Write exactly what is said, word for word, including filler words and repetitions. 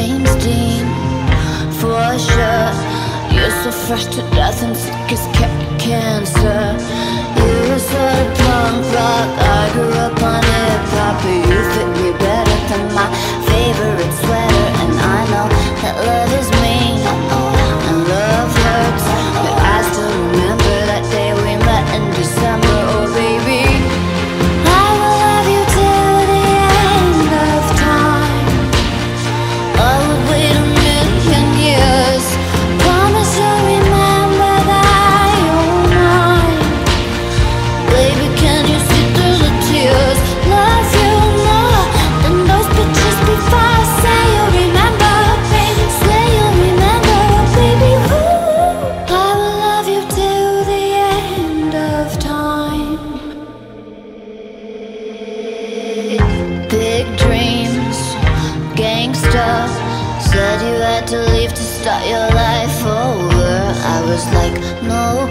flames steam for sure. You're so fresh to death and sick as ca- cancer. You're a sort of punk rock, I grew up on hip-hop, but you fit me better than my favorite sweater. And I know that love is mean and love hurts, but I still remember that day we met in December. Oh baby, I will love you till the end of time. I would wait a million years. Promise you'll remember that you're mine. Baby, can you see through the tears? Love you more than those pictures before. Say you'll remember, baby. Say you'll remember, baby. Ooh, I will love you till the end of time. Big dreams, gangsta. Said you had to leave to start your life over. I was like, no